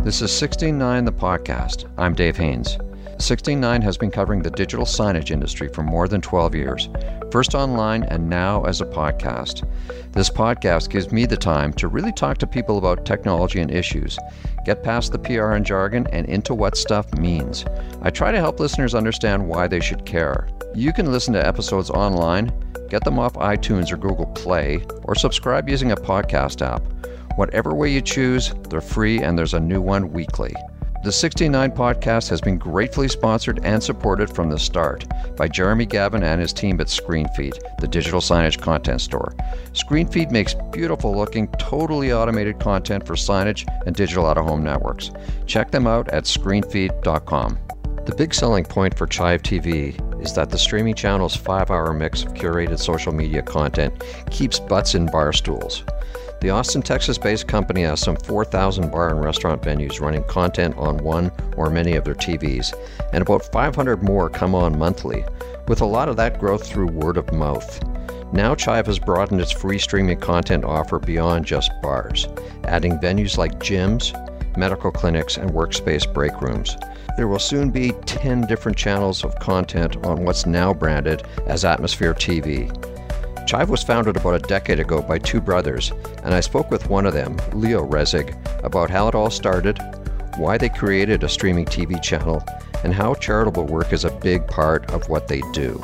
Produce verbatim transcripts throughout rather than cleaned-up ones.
This is sixteen nine the podcast. I'm Dave Haynes. sixteen nine has been covering the digital signage industry for more than twelve years, first online and now as a podcast. This podcast gives me the time to really talk to people about technology and issues, get past the P R and jargon and into what stuff means. I try to help listeners understand why they should care. You can listen to episodes online, get them off iTunes or Google Play, or subscribe using a podcast app. Whatever way you choose, they're free and there's a new one weekly. The sixteen nine podcast has been gratefully sponsored and supported from the start by Jeremy Gavin and his team at ScreenFeed, the digital signage content store. ScreenFeed makes beautiful looking, totally automated content for signage and digital out-of-home networks. Check them out at screenfeed dot com. The big selling point for Chive T V is that the streaming channel's five-hour mix of curated social media content keeps butts in bar stools. The Austin, Texas-based company has some four thousand bar and restaurant venues running content on one or many of their T Vs, and about five hundred more come on monthly, with a lot of that growth through word of mouth. Now Chive has broadened its free streaming content offer beyond just bars, adding venues like gyms, medical clinics, and workspace break rooms. There will soon be ten different channels of content on what's now branded as Atmosphere T V. Chive was founded about a decade ago by two brothers, and I spoke with one of them, Leo Rezig, about how it all started, why they created a streaming T V channel, and how charitable work is a big part of what they do.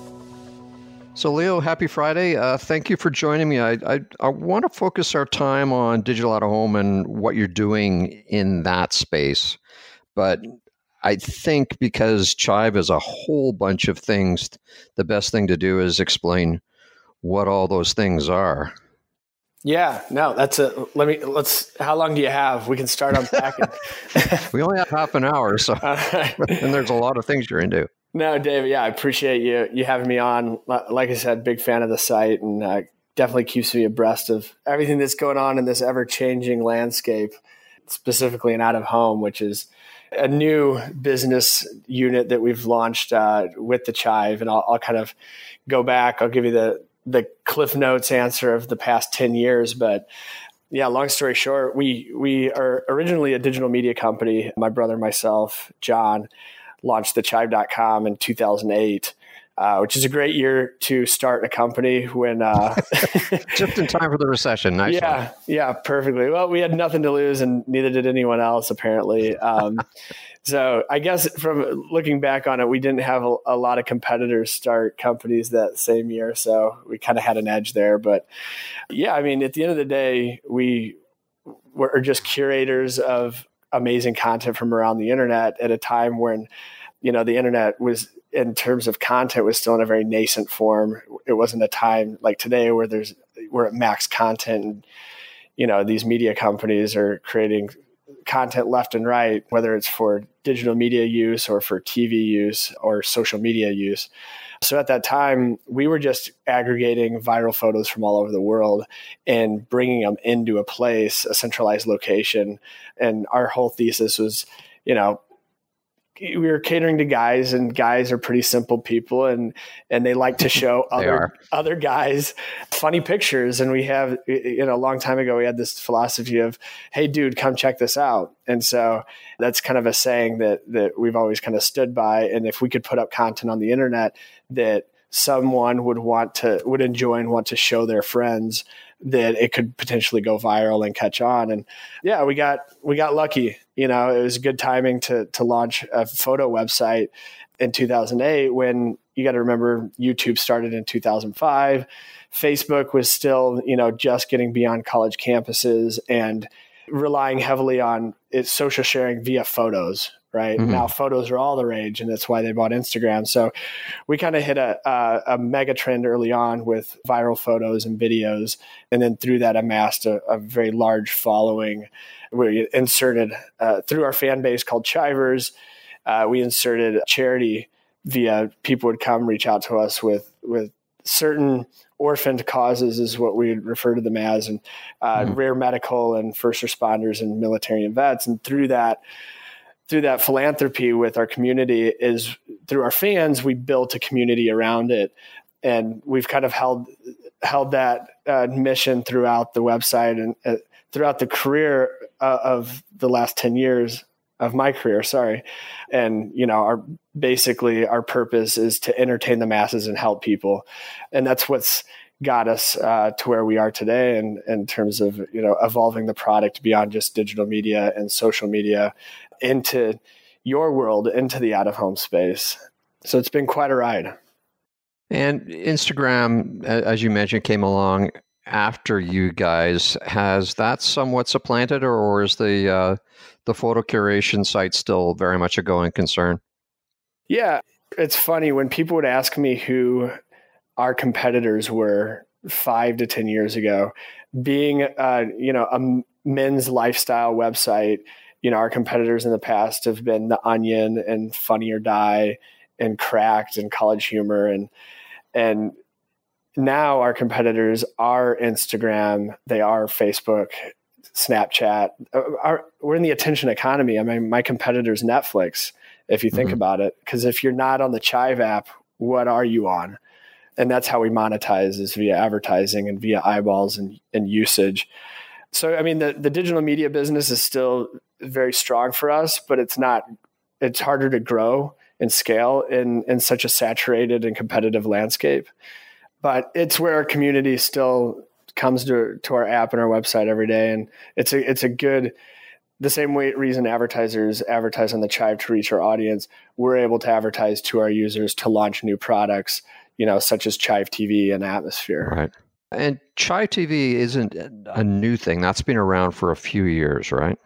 So Leo, happy Friday. Uh, thank you for joining me. I, I, I want to focus our time on digital out-of-home and what you're doing in that space. But I think because Chive is a whole bunch of things, the best thing to do is explain what all those things are. Yeah, no, that's a, let me, let's, how long do you have? We can start unpacking. We only have half an hour, so, right. And there's a lot of things you're into. No, David, yeah, I appreciate you, you having me on. Like I said, big fan of the site, and uh, definitely keeps me abreast of everything that's going on in this ever-changing landscape, specifically in out of home, which is a new business unit that we've launched uh, with the Chive. And I'll, I'll kind of go back. I'll give you the, the Cliff Notes answer of the past ten years. But yeah, long story short, we we are originally a digital media company. My brother, myself, John, launched the chive dot com in two thousand eight, uh, which is a great year to start a company when... Uh, Just in time for the recession. Nice yeah, one. Yeah, perfectly. Well, we had nothing to lose and neither did anyone else, apparently. Um, so I guess from looking back on it, we didn't have a, a lot of competitors start companies that same year. So we kind of had an edge there. But yeah, I mean, at the end of the day, we were just curators of amazing content from around the internet at a time when, you know, the internet was, in terms of content, was still in a very nascent form. It wasn't a time like today where there's, we're at max content and, you know, these media companies are creating content left and right, whether it's for digital media use or for T V use or social media use. So at that time, we were just aggregating viral photos from all over the world and bringing them into a place, a centralized location. And our whole thesis was, you know, we were catering to guys, and guys are pretty simple people, and and they like to show other other guys funny pictures. And we have, you know, a long time ago, we had this philosophy of, hey, dude, come check this out. And so that's kind of a saying that that we've always kind of stood by. And if we could put up content on the internet that someone would want to, would enjoy and want to show their friends, that it could potentially go viral and catch on. And yeah, we got, we got lucky. You know, it was good timing to, to launch a photo website in two thousand eight, when you got to remember YouTube started in two thousand five. Facebook was still, you know, just getting beyond college campuses and relying heavily on its social sharing via photos. Right. Mm-hmm. Now photos are all the rage, and that's why they bought Instagram. So we kind of hit a, a, a mega trend early on with viral photos and videos. And then through that amassed a, a very large following. We inserted uh, through our fan base called Chivers. Uh, we inserted charity via people would come reach out to us with, with certain orphaned causes is what we refer to them as, and uh, mm-hmm. rare medical and first responders and military and vets. And through that, through that philanthropy with our community is through our fans, we built a community around it. And we've kind of held, held that uh, mission throughout the website and uh, throughout the career uh, of the last ten years of my career, sorry. And, you know, our basically our purpose is to entertain the masses and help people. And that's what's got us uh, to where we are today in, in terms of, you know, evolving the product beyond just digital media and social media into your world, into the out-of-home space. So it's been quite a ride. And Instagram, as you mentioned, came along after you guys. Has that somewhat supplanted, or, or is the uh, the photo curation site still very much a going concern? Yeah, it's funny when people would ask me who our competitors were five to ten years ago. Being, uh, you know, a men's lifestyle website, you know, our competitors in the past have been The Onion and Funny or Die and Cracked and College Humor, and and now our competitors are Instagram, they are Facebook, Snapchat. Our, we're in the attention economy. I mean, my competitor's Netflix, if you think mm-hmm. about it, because if you're not on the Chive app, what are you on? And that's how we monetize, is via advertising and via eyeballs and, and usage. So, I mean, the, the digital media business is still very strong for us, but it's not, it's harder to grow and scale in, in such a saturated and competitive landscape. But it's where our community still comes to, to our app and our website every day. And it's a, it's a good, the same way reason advertisers advertise on the Chive to reach our audience, we're able to advertise to our users to launch new products, you know, such as Chive T V and Atmosphere. Right. And Chive T V isn't a new thing. That's been around for a few years, right?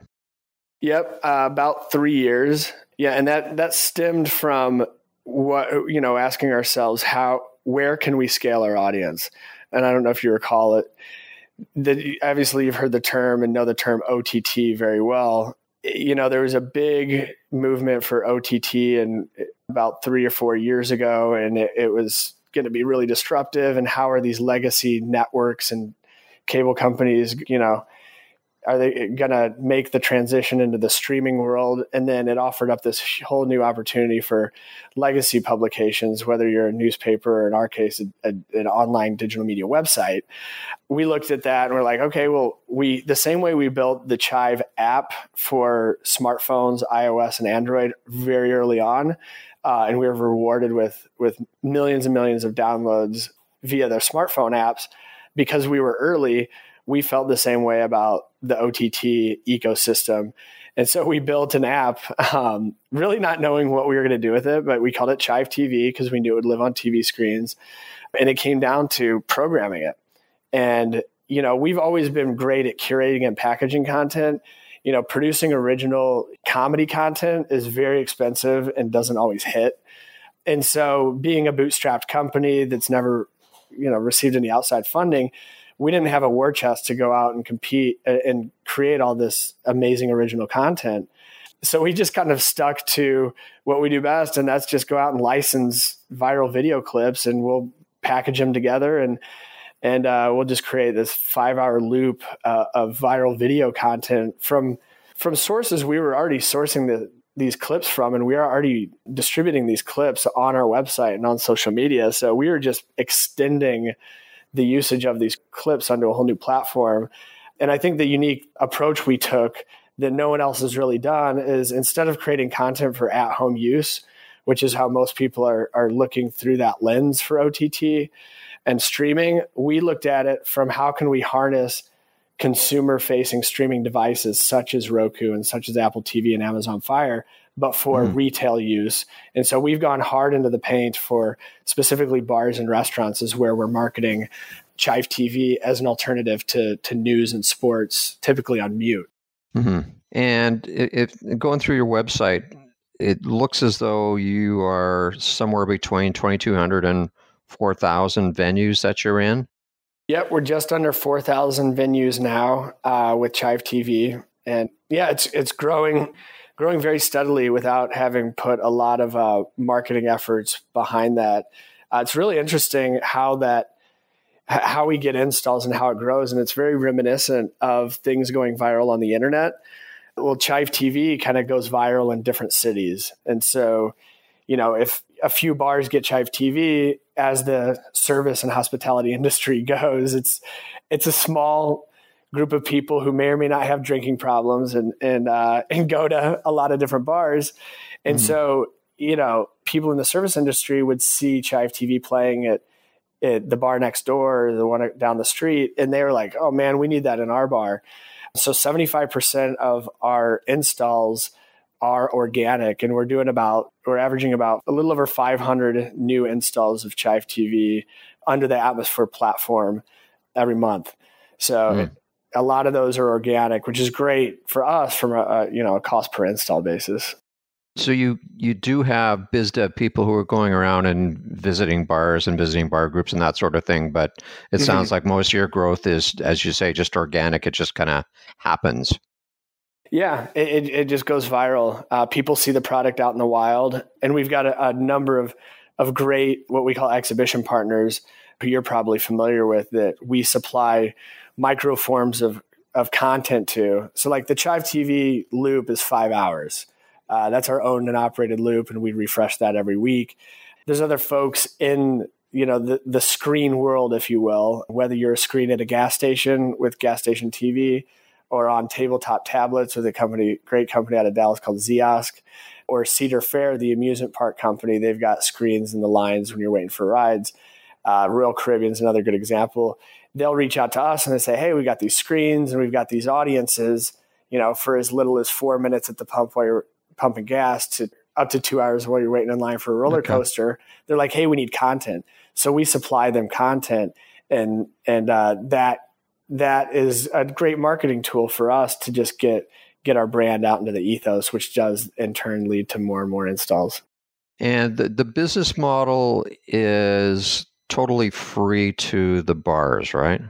Yep. Uh, about three years. Yeah. And that, that stemmed from what, you know, asking ourselves how, where can we scale our audience? And I don't know if you recall it, that obviously you've heard the term and know the term O T T very well. You know, there was a big movement for O T T and about three or four years ago, and it, it was going to be really disruptive. And how are these legacy networks and cable companies, you know, are they going to make the transition into the streaming world? And then it offered up this whole new opportunity for legacy publications, whether you're a newspaper or in our case, a, a, an online digital media website. We looked at that and we're like, okay, well, we the same way we built the Chive app for smartphones, iOS and Android very early on, uh, and we were rewarded with with millions and millions of downloads via their smartphone apps because we were early. We felt the same way about the O T T ecosystem. And so we built an app, um, really not knowing what we were going to do with it, but we called it Chive T V because we knew it would live on T V screens. And it came down to programming it. And, you know, we've always been great at curating and packaging content. You know, producing original comedy content is very expensive and doesn't always hit. And so being a bootstrapped company that's never, you know, received any outside funding, we didn't have a war chest to go out and compete and create all this amazing original content. So we just kind of stuck to what we do best, and that's just go out and license viral video clips, and we'll package them together, and and uh, we'll just create this five-hour loop uh, of viral video content from from sources we were already sourcing the, these clips from, and we are already distributing these clips on our website and on social media. So we were just extending the usage of these clips onto a whole new platform. And I think the unique approach we took that no one else has really done is, instead of creating content for at-home use, which is how most people are, are looking through that lens for O T T and streaming, we looked at it from how can we harness consumer-facing streaming devices such as Roku and such as Apple T V and Amazon Fire, but for mm. retail use. And so we've gone hard into the paint for specifically bars and restaurants is where we're marketing Chive T V as an alternative to, to news and sports, typically on mute. Mm-hmm. And if going through your website, it looks as though you are somewhere between twenty-two hundred and four thousand venues that you're in. Yep, we're just under four thousand venues now uh, with Chive T V. And yeah, it's it's growing growing very steadily without having put a lot of uh, marketing efforts behind that. Uh, it's really interesting how that how we get installs and how it grows. And it's very reminiscent of things going viral on the internet. Well, Chive T V kind of goes viral in different cities. And so, you know, if a few bars get Chive T V, as the service and hospitality industry goes, it's it's a small group of people who may or may not have drinking problems and and uh, and go to a lot of different bars. And mm-hmm. so, you know, people in the service industry would see Chive T V playing at, at the bar next door, or the one down the street, and they were like, oh man, we need that in our bar. So seventy-five percent of our installs are organic, and we're doing about, we're averaging about a little over five hundred new installs of Chive T V under the Atmosphere platform every month. So mm. a lot of those are organic, which is great for us from a, a you know a cost per install basis. So you you do have biz dev people who are going around and visiting bars and visiting bar groups and that sort of thing, but it mm-hmm. sounds like most of your growth is, as you say, just organic. It just kind of happens. Yeah, it, it just goes viral. Uh, people see the product out in the wild, and we've got a, a number of of great, what we call exhibition partners, who you're probably familiar with, that we supply micro forms of, of content to. So like the Chive T V loop is five hours. Uh, that's our owned and operated loop, and we refresh that every week. There's other folks in, you know, the, the screen world, if you will, whether you're a screen at a gas station with gas station T V, or on tabletop tablets with a company, great company out of Dallas called Ziosk, or Cedar Fair, the amusement park company. They've got screens in the lines when you're waiting for rides. Uh, Royal Caribbean's another good example. They'll reach out to us and they say, hey, we got these screens and we've got these audiences, you know, for as little as four minutes at the pump while you're pumping gas to up to two hours while you're waiting in line for a roller coaster. Okay. They're like, hey, we need content. So we supply them content, and, and uh, that, that is a great marketing tool for us to just get get our brand out into the ethos, which does in turn lead to more and more installs. And the, the business model is totally free to the bars, right?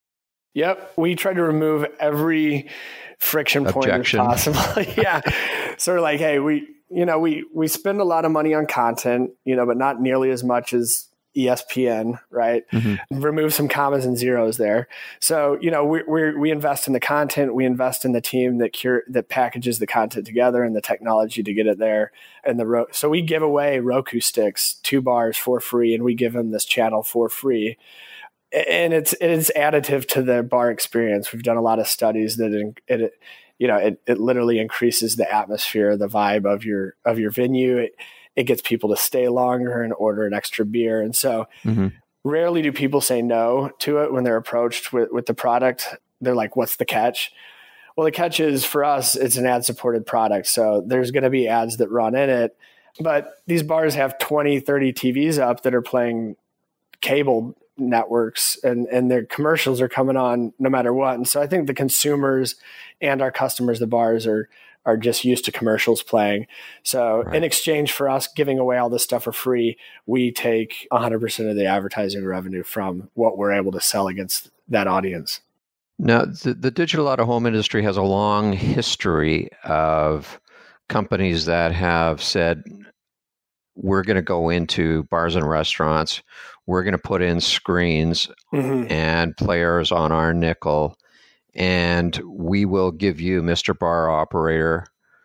Yep. We try to remove every friction point Objection. as possible. Yeah. Sort of like, hey, we, you know, we, we spend a lot of money on content, you know, but not nearly as much as E S P N, right? Mm-hmm. Remove some commas and zeros there. So, you know, we we we invest in the content, we invest in the team that cure that packages the content together and the technology to get it there. And the ro- so we give away Roku sticks, two bars for free, and we give them this channel for free. And it's it is additive to the bar experience. We've done a lot of studies that it, it you know it it literally increases the atmosphere, the vibe of your of your venue. It, It gets people to stay longer and order an extra beer. And so mm-hmm. rarely do people say no to it when they're approached with, with the product. They're like, what's the catch? Well, the catch is, for us, it's an ad-supported product. So there's going to be ads that run in it. But these bars have twenty, thirty T Vs up that are playing cable networks, and, and their commercials are coming on no matter what. And so I think the consumers and our customers, the bars, are are just used to commercials playing. So right. in exchange for us giving away all this stuff for free, we take one hundred percent of the advertising revenue from what we're able to sell against that audience. Now, the, the digital out-of-home industry has a long history of companies that have said, we're going to go into bars and restaurants, we're going to put in screens mm-hmm. and players on our nickel, and we will give you, Mister Bar Operator,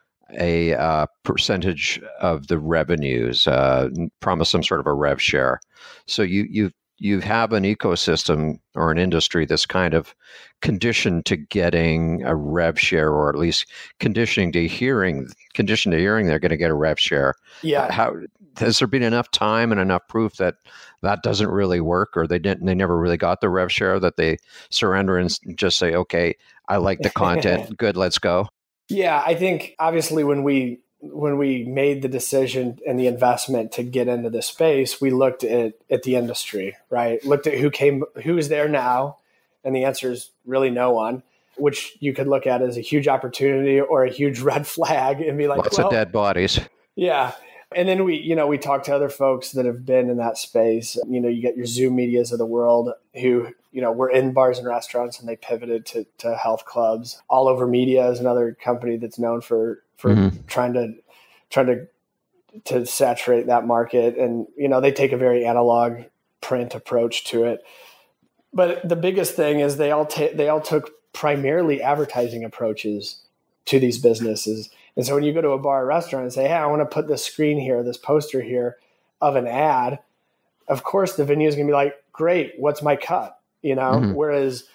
a uh, percentage of the revenues, uh, promise some sort of a rev share. So you you you have an ecosystem or an industry that's kind of conditioned to getting a rev share, or at least conditioning to hearing, conditioned to hearing they're going to get a rev share. Yeah. How has there been enough time and enough proof that that doesn't really work, or they didn't, they never really got the rev share, that they surrender and just say, okay, I like the content, good, let's go? Yeah, I think obviously when we when we made the decision and the investment to get into this space, we looked at at the industry, right? Looked at who came, who is there now, and the answer is really no one, which you could look at as a huge opportunity or a huge red flag and be like, lots well, of dead bodies. Yeah. And then we, you know, we talk to other folks that have been in that space. You know, you get your Zoom Medias of the world who, you know, were in bars and restaurants and they pivoted to, to health clubs. All Over Media is another company that's known for for mm-hmm. trying to trying to to saturate that market. And, you know, they take a very analog print approach to it. But the biggest thing is they all ta- they all took primarily advertising approaches to these businesses. And so when you go to a bar or restaurant and say, hey, I want to put this screen here, this poster here of an ad, of course the venue is going to be like, great, what's my cut? You know, mm-hmm. whereas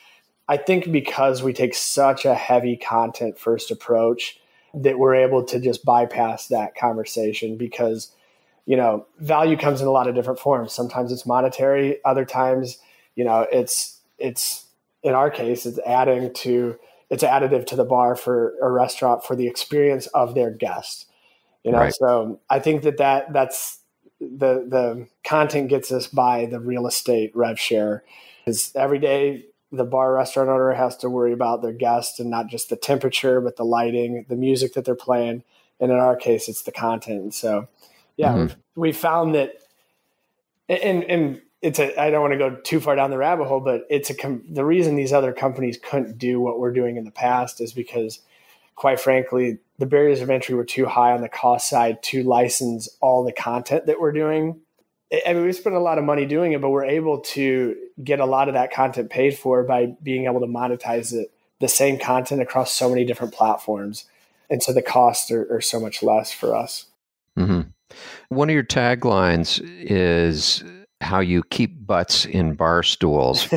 I think because we take such a heavy content first approach that we're able to just bypass that conversation because, you know, value comes in a lot of different forms. Sometimes it's monetary. Other times, you know, it's, it's in our case, it's adding to, it's additive to the bar for a restaurant for the experience of their guest. You know, right. So I think that, that that's the, the content gets us by the real estate rev share because every day the bar restaurant owner has to worry about their guests and not just the temperature, but the lighting, the music that they're playing. And in our case, it's the content. And so, yeah, mm-hmm. we've, we found that, and, and it's a, I don't want to go too far down the rabbit hole, but it's a, the reason these other companies couldn't do what we're doing in the past is because, quite frankly, the barriers of entry were too high on the cost side to license all the content that we're doing. I mean, we spent a lot of money doing it, but we're able to get a lot of that content paid for by being able to monetize it, the same content across so many different platforms. And so the costs are, are so much less for us. Mm-hmm. One of your taglines is how you keep butts in bar stools.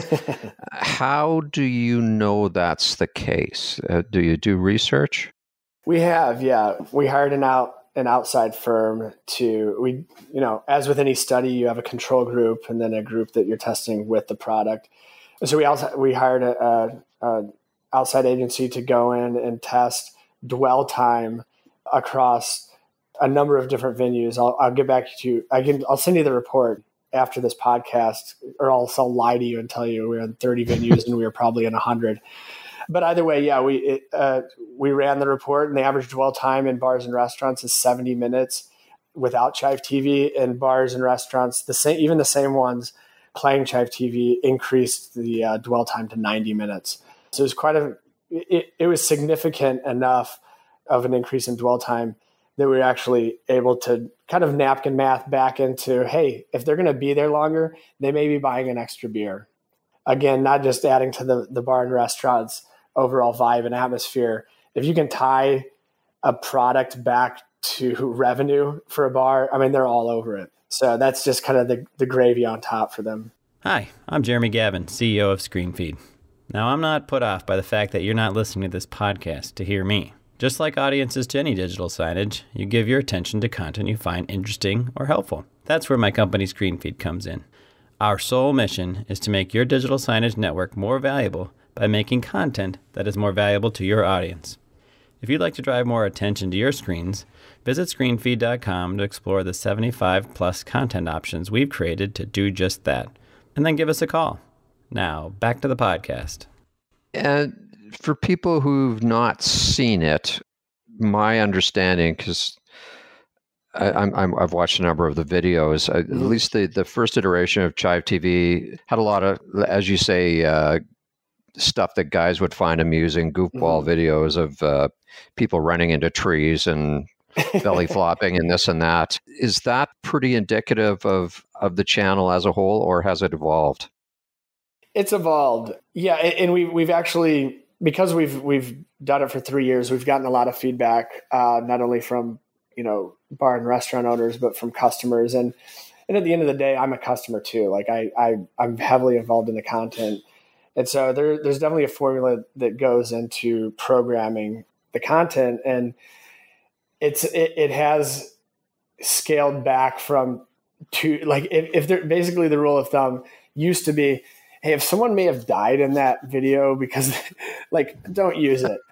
How do you know that's the case? Uh, do you do research? We have, yeah. We hired an out an outside firm to, we, you know, as with any study, you have a control group and then a group that you're testing with the product. And so we also, we hired a, a, a outside agency to go in and test dwell time across a number of different venues. I'll, I'll get back to you. I can, I'll send you the report after this podcast, or else I'll lie to you and tell you we were in thirty venues and we were probably in a hundred. But either way, yeah, we it, uh, we ran the report, and the average dwell time in bars and restaurants is seventy minutes without Chive T V. And bars and restaurants, the same, even the same ones playing Chive T V, increased the uh, dwell time to ninety minutes. So it was quite a, it, it was significant enough of an increase in dwell time that we were actually able to kind of napkin math back into, hey, if they're going to be there longer, they may be buying an extra beer. Again, not just adding to the, the bar and restaurants overall vibe and atmosphere. If you can tie a product back to revenue for a bar, I mean, they're all over it. So that's just kind of the, the gravy on top for them. Hi, I'm Jeremy Gavin, C E O of ScreenFeed. Now, I'm not put off by the fact that you're not listening to this podcast to hear me. Just like audiences to any digital signage, you give your attention to content you find interesting or helpful. That's where my company ScreenFeed comes in. Our sole mission is to make your digital signage network more valuable by making content that is more valuable to your audience. If you'd like to drive more attention to your screens, visit screenfeed dot com to explore the seventy-five plus content options we've created to do just that. And then give us a call. Now, back to the podcast. And for people who've not seen it, my understanding, because I'm, I'm, I've watched a number of the videos, mm-hmm. at least the, the first iteration of Chive T V had a lot of, as you say, uh, stuff that guys would find amusing, goofball mm-hmm. videos of uh, people running into trees and belly flopping and this and that. Is that pretty indicative of, of the channel as a whole, or has it evolved? It's evolved. Yeah. And we, we've actually, because we've, we've done it for three years, we've gotten a lot of feedback, uh, not only from, you know, bar and restaurant owners, but from customers. And, and at the end of the day, I'm a customer too. Like I, I I'm heavily involved in the content. And so there, there's definitely a formula that goes into programming the content, and it's, it, it has scaled back from two, like if, if there, basically the rule of thumb used to be, hey, if someone may have died in that video because like, don't use it.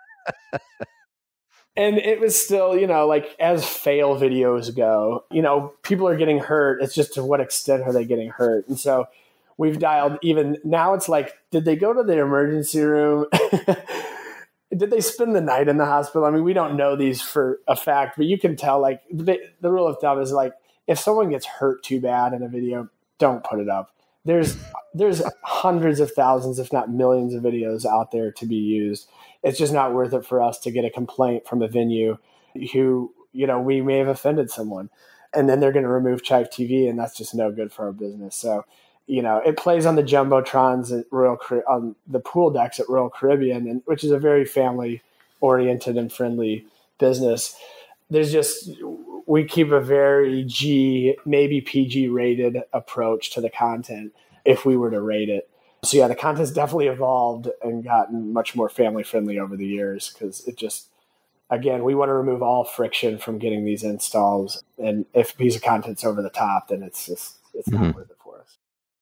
And it was still, you know, like as fail videos go, you know, people are getting hurt. It's just to what extent are they getting hurt? And so we've dialed even now it's like, did they go to the emergency room? Did they spend the night in the hospital? I mean, we don't know these for a fact, but you can tell like the, the rule of thumb is like, if someone gets hurt too bad in a video, don't put it up. There's there's hundreds of thousands, if not millions of videos out there to be used. It's just not worth it for us to get a complaint from a venue who, you know, we may have offended someone, and then they're going to remove Chive T V, and that's just no good for our business. So, you know, it plays on the Jumbotrons at Royal, on the pool decks at Royal Caribbean, and which is a very family oriented and friendly business. There's just, we keep a very G, maybe P G rated approach to the content if we were to rate it. So yeah, the content's definitely evolved and gotten much more family friendly over the years because it just, again, we want to remove all friction from getting these installs. And if a piece of content's over the top, then it's just, it's not mm-hmm. worth it for us.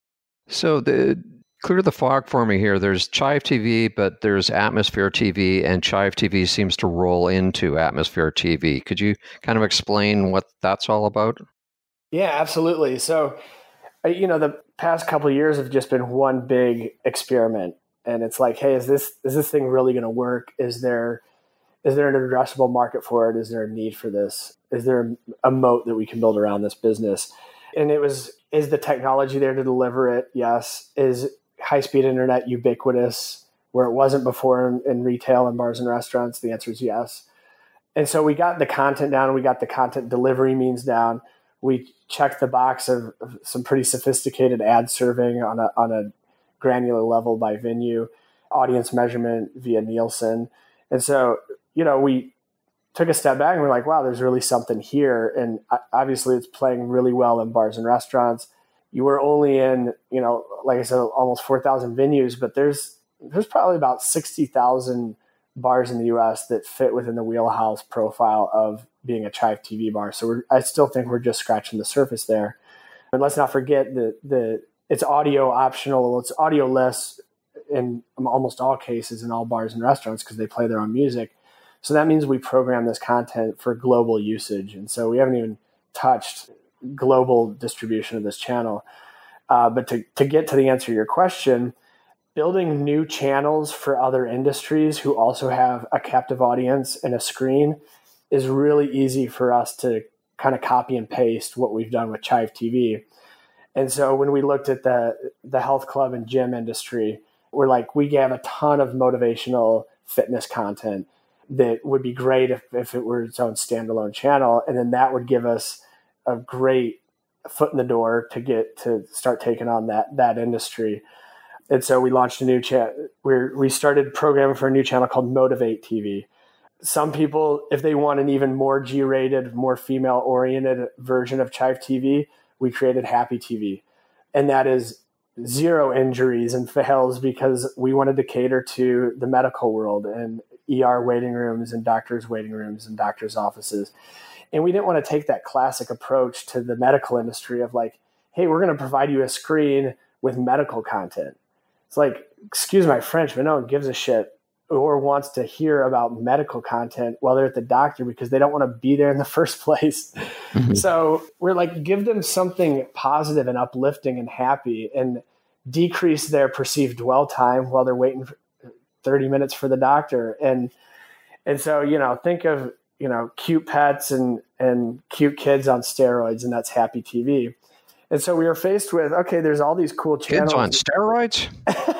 So the clear the fog for me here. There's Chive T V, but there's Atmosphere T V, and Chive T V seems to roll into Atmosphere T V. Could you kind of explain what that's all about? Yeah, absolutely. So, you know, the past couple of years have just been one big experiment. And it's like, hey, is this is this thing really going to work? Is there is there an addressable market for it? Is there a need for this? Is there a moat that we can build around this business? And it was, is the technology there to deliver it? Yes. Is high-speed internet ubiquitous where it wasn't before in, in retail and bars and restaurants? The answer is yes. And so we got the content down. We got the content delivery means down. We checked the box of, of some pretty sophisticated ad serving on a on a granular level by venue, audience measurement via Nielsen. And so, you know, we took a step back and we're like, wow, there's really something here. And obviously it's playing really well in bars and restaurants. You were only in, you know, like I said, almost four thousand venues, but there's there's probably about sixty thousand bars in the U S that fit within the wheelhouse profile of being a Chive T V bar. So we're, I still think we're just scratching the surface there. And let's not forget that the it's audio optional. It's audio less in almost all cases in all bars and restaurants because they play their own music. So that means we program this content for global usage. And so we haven't even touched global distribution of this channel. Uh, but to, to get to the answer to your question, building new channels for other industries who also have a captive audience and a screen is really easy for us to kind of copy and paste what we've done with Chive T V. And so when we looked at the, the health club and gym industry, we're like, we have a ton of motivational fitness content that would be great if, if it were its own standalone channel. And then that would give us a great foot in the door to get to start taking on that, that industry. And so we launched a new channel. We we started programming for a new channel called Motivate T V. Some people, if they want an even more G-rated, more female-oriented version of Chive T V, we created Happy T V. And that is zero injuries and fails because we wanted to cater to the medical world and E R waiting rooms and doctors' waiting rooms and doctors' offices. And we didn't want to take that classic approach to the medical industry of like, hey, we're going to provide you a screen with medical content. It's like, excuse my French, but no one gives a shit or wants to hear about medical content while they're at the doctor because they don't want to be there in the first place. Mm-hmm. So we're like, give them something positive and uplifting and happy and decrease their perceived dwell time while they're waiting for thirty minutes for the doctor. And, and so, you know, think of, you know, cute pets and, and cute kids on steroids, and that's Happy T V. And so we were faced with, okay, there's all these cool channels. Kids on steroids?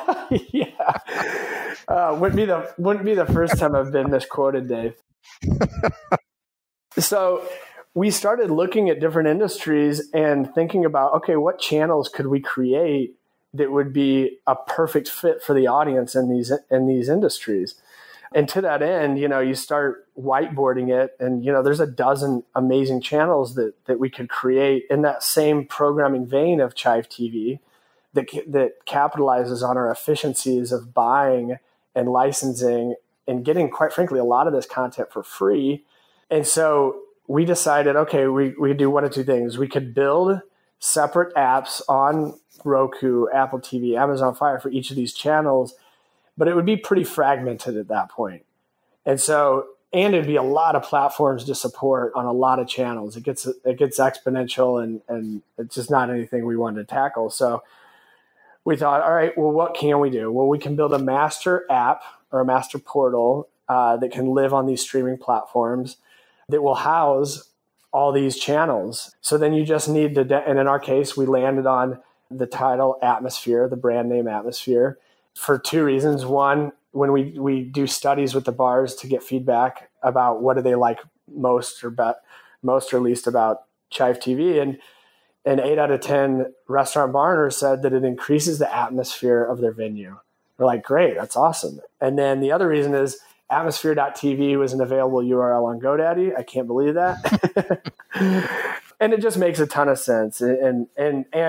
Yeah. Uh, wouldn't be the wouldn't be the first time I've been misquoted, Dave. So we started looking at different industries and thinking about, okay, what channels could we create that would be a perfect fit for the audience in these in these industries? And to that end, you know, you start whiteboarding it, and you know, there's a dozen amazing channels that that we could create in that same programming vein of Chive T V that that capitalizes on our efficiencies of buying and licensing and getting, quite frankly, a lot of this content for free. And so we decided, okay, we we do one of two things. We could build separate apps on Roku, Apple T V, Amazon Fire for each of these channels, but it would be pretty fragmented at that point. And so, and it'd be a lot of platforms to support on a lot of channels. It gets it gets exponential, and and it's just not anything we wanted to tackle. So we thought, all right, well, what can we do? Well, we can build a master app or a master portal uh, that can live on these streaming platforms that will house all these channels. So then you just need to, de- and in our case, we landed on the title Atmosphere, the brand name Atmosphere, for two reasons. One, when we, we do studies with the bars to get feedback about what do they like most or be- most or least about Chive T V, and and eight out of ten restaurant bar owners said that it increases the atmosphere of their venue. We're like, great, that's awesome. And then the other reason is atmosphere dot t v was an available U R L on GoDaddy. I can't believe that. And it just makes a ton of sense. And and and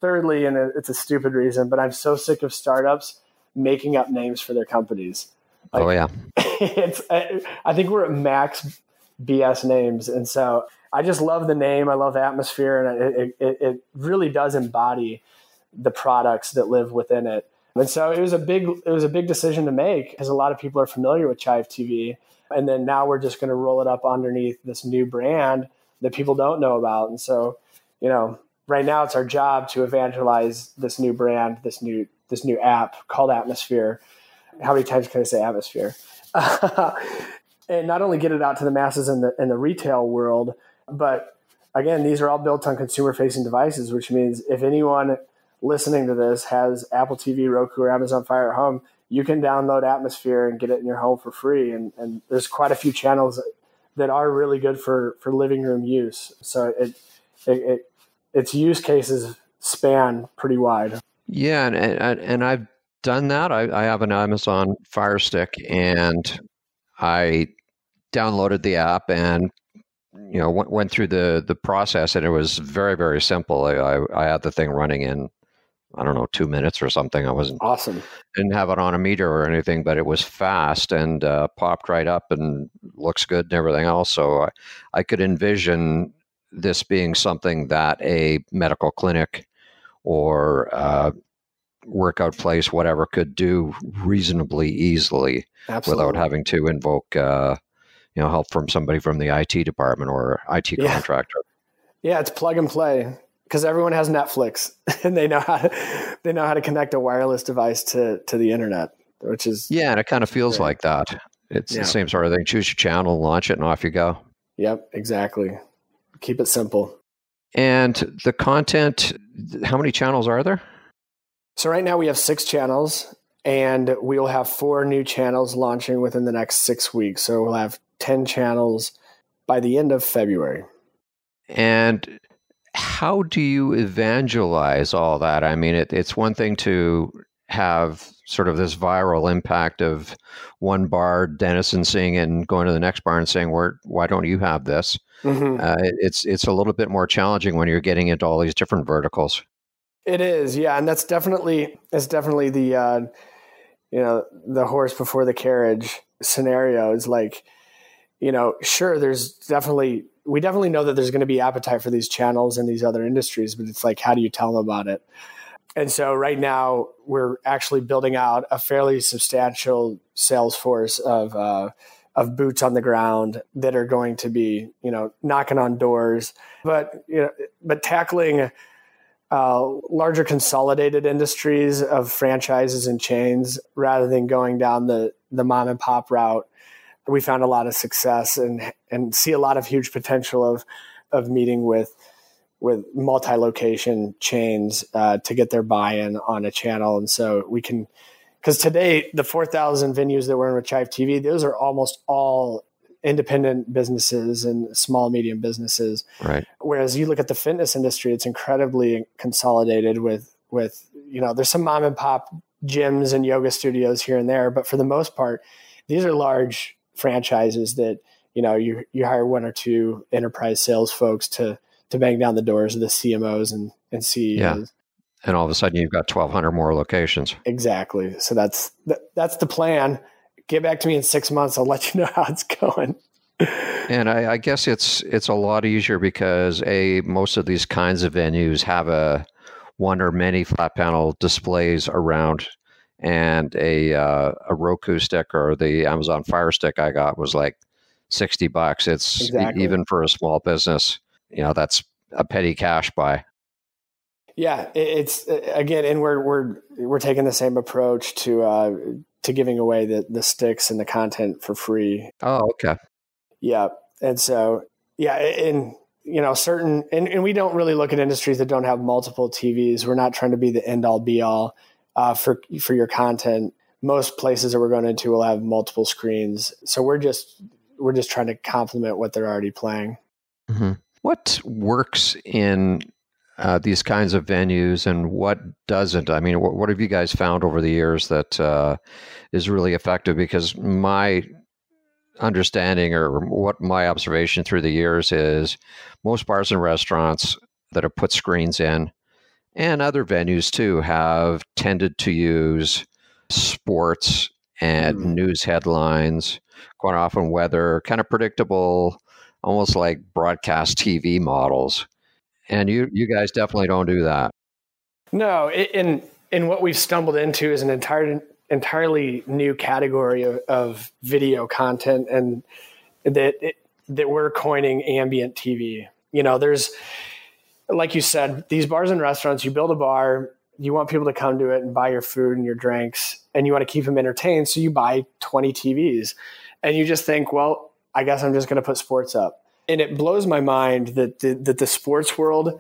thirdly, and it's a stupid reason, but I'm so sick of startups making up names for their companies. Like, oh yeah, it's. I, I think we're at max B S names, and so I just love the name. I love the atmosphere, and it it, it really does embody the products that live within it. And so it was a big it was a big decision to make because a lot of people are familiar with Chive T V, and then now we're just going to roll it up underneath this new brand that people don't know about. And so, you know, right now it's our job to evangelize this new brand, this new this new app called Atmosphere. How many times can I say Atmosphere? And not only get it out to the masses in the in the retail world, but again, these are all built on consumer-facing devices, which means if anyone listening to this has Apple T V, Roku, or Amazon Fire at home, you can download Atmosphere and get it in your home for free. And, and there's quite a few channels that are really good for, for living room use. So it, it, it its use cases span pretty wide. Yeah, and and, and I've done that. I, I have an Amazon Fire Stick, and I downloaded the app and you know went, went through the the process, and it was very very simple. I, I I had the thing running in I don't know two minutes or something. I wasn't awesome. Didn't have it on a meter or anything, but it was fast and uh, popped right up and looks good and everything else. So I, I could envision this being something that a medical clinic or uh, workout place, whatever, could do reasonably easily. Absolutely. Without having to invoke, uh, you know, help from somebody from the I T department or I T yeah. contractor. Yeah, it's plug and play because everyone has Netflix and they know how to, they know how to connect a wireless device to to the internet, which is yeah, and it kind of feels great. Like that. It's yeah. the same sort of thing. Choose your channel, launch it, and off you go. Yep, exactly. Keep it simple. And the content, how many channels are there? So right now we have six channels, and we will have four new channels launching within the next six weeks. So we'll have ten channels by the end of February. And how do you evangelize all that? I mean, it, it's one thing to have sort of this viral impact of one bar, Dennison seeing it and going to the next bar and saying, Where, why don't you have this? Mm-hmm. Uh, it, it's it's a little bit more challenging when you're getting into all these different verticals. It is, yeah, and that's definitely that's definitely the uh, you know the horse before the carriage scenario. Is like, you know, sure, there's definitely we definitely know that there's going to be appetite for these channels and these other industries, but it's like, how do you tell them about it? And so right now we're actually building out a fairly substantial sales force of uh, of boots on the ground that are going to be, you know, knocking on doors, but you know, but tackling uh, larger consolidated industries of franchises and chains rather than going down the the mom and pop route. We found a lot of success and and see a lot of huge potential of of meeting with. with multi-location chains uh, to get their buy-in on a channel. And so we can, because today the four thousand venues that we're in with Chive T V, those are almost all independent businesses and small, medium businesses. Right. Whereas you look at the fitness industry, it's incredibly consolidated with, with, you know, there's some mom and pop gyms and yoga studios here and there, but for the most part, these are large franchises that, you know, you, you hire one or two enterprise sales folks to, to bang down the doors of the C M Os and, and C E Os. Yeah. And all of a sudden you've got twelve hundred more locations. Exactly. So that's, that's the plan. Get back to me in six months. I'll let you know how it's going. And I, I guess it's, it's a lot easier because a, most of these kinds of venues have a one or many flat panel displays around, and a, uh, a Roku stick or the Amazon Fire Stick I got was like sixty bucks. It's exactly. Even for a small business. You know, that's a petty cash buy. Yeah, it's again, and we're we're we're taking the same approach to uh, to giving away the the sticks and the content for free. Oh, okay. Yeah, and so yeah, and you know, certain and, and we don't really look at industries that don't have multiple T Vs. We're not trying to be the end all be all uh, for for your content. Most places that we're going into will have multiple screens, so we're just we're just trying to complement what they're already playing. Mm-hmm. What works in uh, these kinds of venues and what doesn't? I mean, what, what have you guys found over the years that uh, is really effective? Because my understanding or what my observation through the years is most bars and restaurants that have put screens in and other venues too have tended to use sports and mm. news headlines, quite often weather, kind of predictable, almost like broadcast T V models. And you you guys definitely don't do that. No, in in what we've stumbled into is an entire entirely new category of, of video content, and that it, that we're coining ambient T V. You know, there's, like you said, these bars and restaurants, you build a bar, you want people to come to it and buy your food and your drinks, and you want to keep them entertained. So you buy twenty T Vs and you just think, well, I guess I'm just going to put sports up. And it blows my mind that the, that the sports world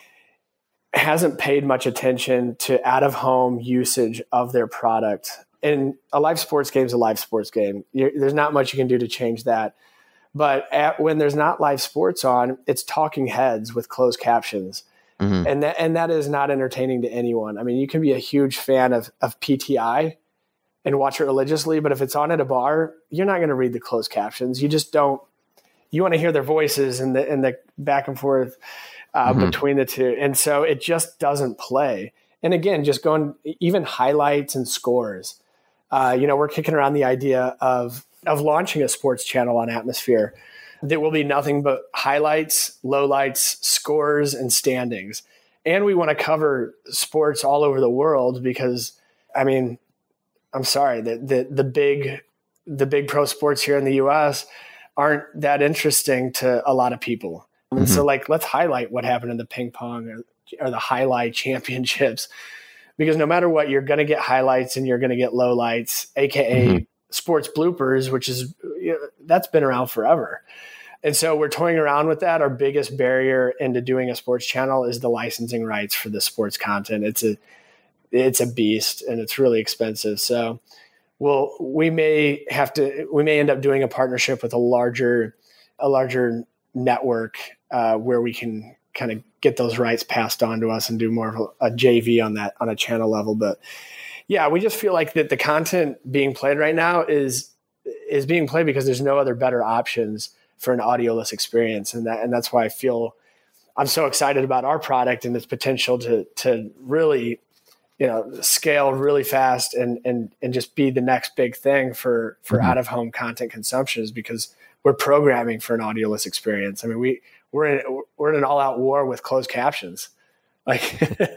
hasn't paid much attention to out-of-home usage of their product. And a live sports game is a live sports game. You're, there's not much you can do to change that. But at, when there's not live sports on, it's talking heads with closed captions. Mm-hmm. And that and that is not entertaining to anyone. I mean, you can be a huge fan of, of P T I and watch it religiously, but if it's on at a bar, you're not going to read the closed captions. You just don't. You want to hear their voices and the and the back and forth uh, mm-hmm. between the two. And so it just doesn't play. And again, just going even highlights and scores. Uh, you know, we're kicking around the idea of of launching a sports channel on Atmosphere that will be nothing but highlights, lowlights, scores, and standings. And we want to cover sports all over the world because, I mean, I'm sorry, the the, the big the big pro sports here in the U S aren't that interesting to a lot of people. Mm-hmm. And so, like, let's highlight what happened in the ping pong or, or the highlight championships, because no matter what, you're going to get highlights and you're going to get lowlights, A K A mm-hmm. sports bloopers, which is, you know, that's been around forever. And so we're toying around with that. Our biggest barrier into doing a sports channel is the licensing rights for the sports content. It's a, it's a beast and it's really expensive. So we'll, we may have to, we may end up doing a partnership with a larger, a larger network uh, where we can kind of get those rights passed on to us and do more of a, a J V on that, on a channel level. But yeah, we just feel like that the content being played right now is, is being played because there's no other better options for an audioless experience. And that, and that's why I feel I'm so excited about our product and its potential to, to really, you know, scale really fast and, and, and just be the next big thing for, for mm-hmm. out of home content consumption, is because we're programming for an audioless experience. I mean, we, we're in, we're in an all out war with closed captions. Like,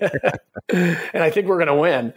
and I think we're going to win.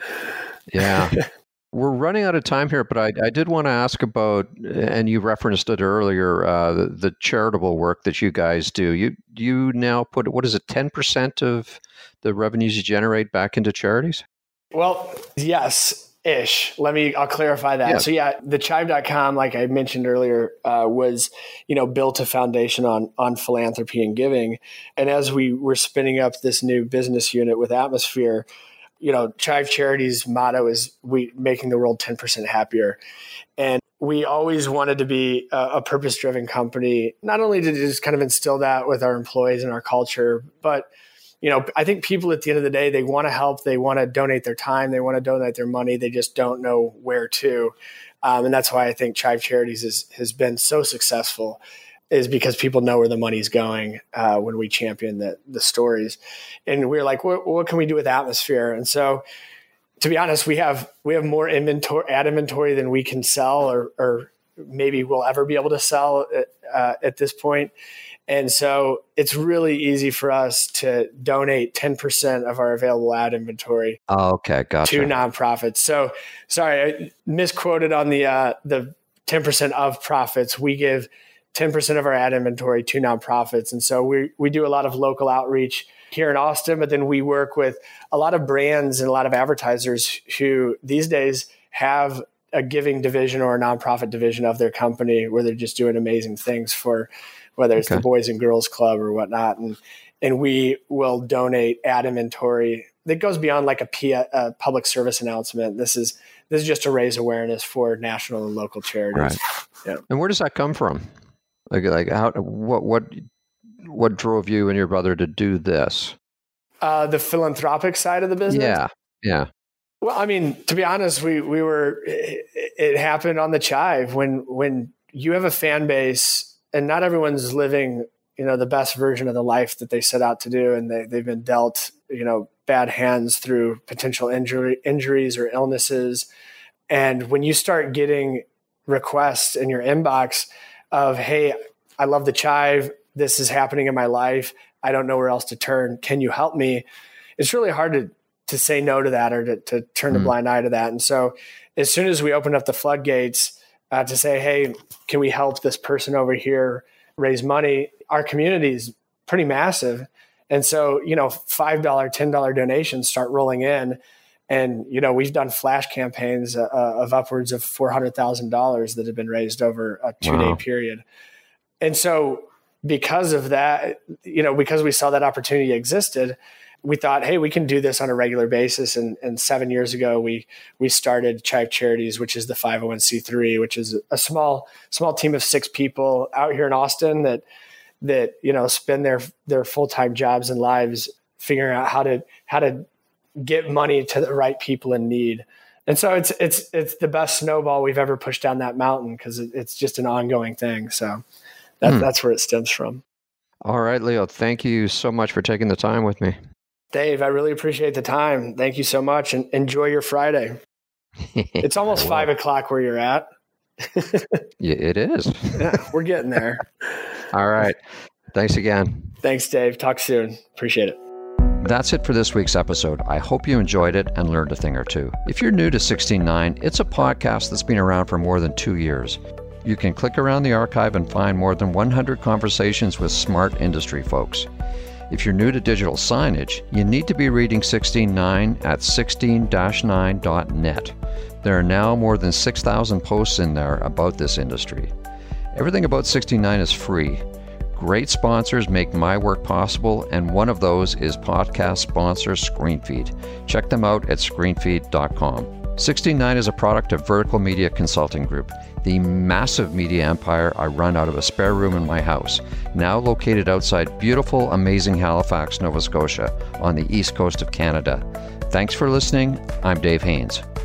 Yeah. We're running out of time here, but I, I did want to ask about, and you referenced it earlier, uh, the, the charitable work that you guys do. You you now put, what is it, ten percent of the revenues you generate back into charities? Well, yes, ish. Let me, I'll clarify that. Yeah. So yeah, the chive dot com, like I mentioned earlier, uh, was, you know, built a foundation on, on philanthropy and giving. And as we were spinning up this new business unit with Atmosphere, you know, Chive Charity's motto is we making the world ten percent happier. And we always wanted to be a, a purpose-driven company, not only to just kind of instill that with our employees and our culture, but, you know, I think people at the end of the day, they want to help, they want to donate their time, they want to donate their money, they just don't know where to. Um, and that's why I think Chive Charities is, has been so successful, is because people know where the money's going uh, when we champion the the stories. And we're like, what, what can we do with Atmosphere? And so, to be honest, we have we have more inventory, ad inventory than we can sell, or, or maybe we'll ever be able to sell at, uh, at this point. And so it's really easy for us to donate ten percent of our available ad inventory oh, okay, gotcha. to nonprofits. So, sorry, I misquoted on the uh, the ten percent of profits. We give ten percent of our ad inventory to nonprofits. And so we we do a lot of local outreach here in Austin, but then we work with a lot of brands and a lot of advertisers who these days have a giving division or a nonprofit division of their company where they're just doing amazing things for, whether it's okay. the Boys and Girls Club or whatnot. And and we will donate ad inventory that goes beyond like a, P, a public service announcement. This is this is just to raise awareness for national and local charities. Right. Yeah. And where does that come from? Like, like how, what, what, what drove you and your brother to do this? Uh, the philanthropic side of the business? Yeah. Yeah. Well, I mean, to be honest, we, we were, it, it happened on the Chive when, when you have a fan base and not everyone's living you know, the best version of the life that they set out to do. And they, they've been dealt, you know, bad hands through potential injury, injuries or illnesses. And when you start getting requests in your inbox of, hey, I love the Chive. This is happening in my life. I don't know where else to turn. Can you help me? It's really hard to to say no to that or to, to turn a mm. blind eye to that. And so as soon as we opened up the floodgates uh, to say, hey, can we help this person over here raise money? Our community is pretty massive. And so, you know, five dollars, ten dollars donations start rolling in. And, you know, we've done flash campaigns uh, of upwards of four hundred thousand dollars that have been raised over a two-day wow. period. And so because of that, you know, because we saw that opportunity existed, we thought, hey, we can do this on a regular basis. And, and seven years ago, we we started Chive Charities, which is the five oh one c three, which is a small small team of six people out here in Austin that that you know spend their their full time jobs and lives figuring out how to how to get money to the right people in need. And so it's it's it's the best snowball we've ever pushed down that mountain because it, it's just an ongoing thing. So that, hmm. that's where it stems from. All right, Leo, thank you so much for taking the time with me. Dave, I really appreciate the time. Thank you so much, and enjoy your Friday. It's almost five o'clock where you're at. Yeah, it is. Yeah, we're getting there. All right. Thanks again. Thanks, Dave. Talk soon. Appreciate it. That's it for this week's episode. I hope you enjoyed it and learned a thing or two. If you're new to sixteen nine, it's a podcast that's been around for more than two years. You can click around the archive and find more than one hundred conversations with smart industry folks. If you're new to digital signage, you need to be reading sixteen nine at sixteen dash nine dot net. There are now more than six thousand posts in there about this industry. Everything about sixteen nine is free. Great sponsors make my work possible, and one of those is podcast sponsor ScreenFeed. Check them out at screenfeed dot com. sixteen nine is a product of Vertical Media Consulting Group, the massive media empire I run out of a spare room in my house, now located outside beautiful, amazing Halifax, Nova Scotia, on the east coast of Canada. Thanks for listening. I'm Dave Haynes.